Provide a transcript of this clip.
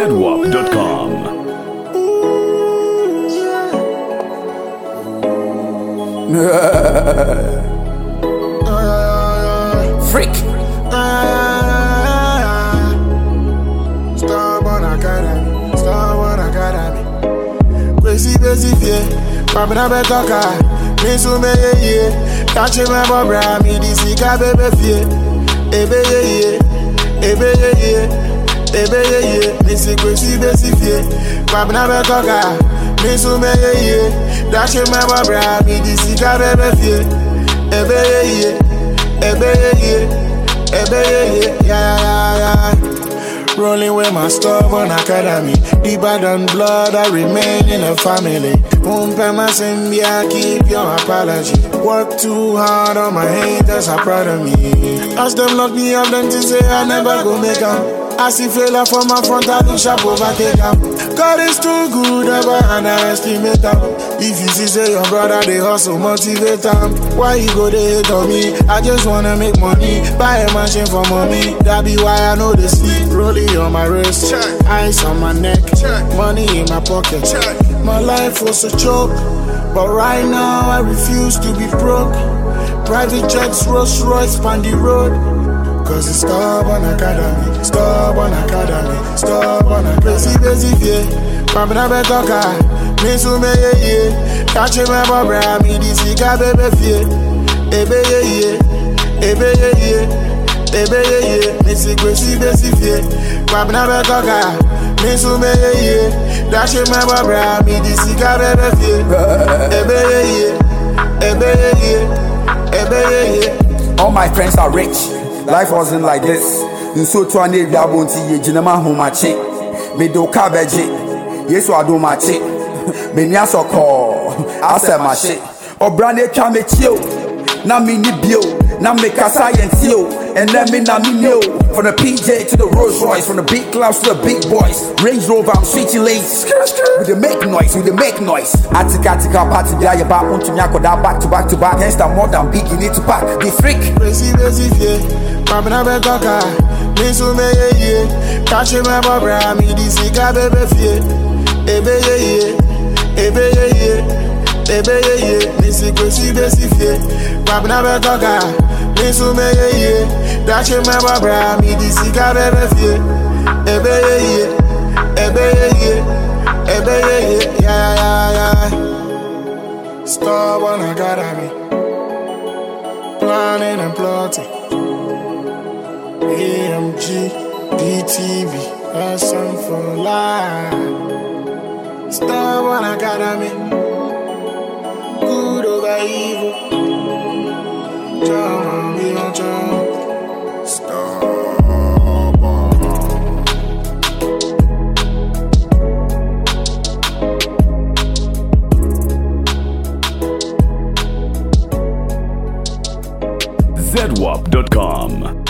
ZWAP.com. Freak. Starborn Academy. Crazy fear. Popping up a talker. Me so me ye. Catching my bobra. Me this ika baby fear. Ebe ye. Me see crazy fear. Popping up a talker. Me so me ye. Catching my bobra. Me this ika baby fear. Ebe ye. Yeah. Rolling with my stubborn academy. Deeper than blood, I remain in the family. Pump my symbia, keep your apology. Work too hard on my haters, are proud of me. As them lock me up, them to say I never go make up. I see failure from my front, I do sharp overtake up. God is too good, never underestimate them. If you see say your brother, they hustle, motivate them. Why you go they hate on me? I just wanna make money, buy a machine for mommy. That be why I know the sleep. Rolling on my wrist, ice on my neck, money in my pocket. My life was a joke, but right now I refuse to be broke. Private jets, Rolls Royce, on the road. Cause it's Starborn Academy. Crazy fear. Popping up a talker. Me so me ye. Catching my bobra. Me this ika baby fear. Ebe ye. Me see crazy fear. Popping up a talker. Me so me ye. Catching my bobra. Me this ika baby fear. Ebe ye. All my friends are rich. Life wasn't like this. So to an area bounty, Jinama Homachi. Me do cabbage. Yes, I do my chick. Me niaso call. I said my shit. Or branded chame chill. Na me ni bio. Na me ka science yo. And let me na me know. From the PJ to the Rolls Royce. From the big clouds to the big boys. Range Rover, I'm switching lanes. We dey make noise. Atika party die about unto nyako da back to back. Hence that more than big, you need to pack. The freak. Crazy fear. Popping up a talker. Me so me ye. Catching my bobra. Me this ika baby fear. Ebe ye. Me see crazy fear. Popping up a talker. Me so me ye. Catching my bobra. Me this ika baby fear. Ebe ye. Yeah. Starborn Academy. Planning and plotting. AMG, DTV, SM for life. Starborn Academy. Good over evil. Jump, we on jump. Starborn. ZWAP.com.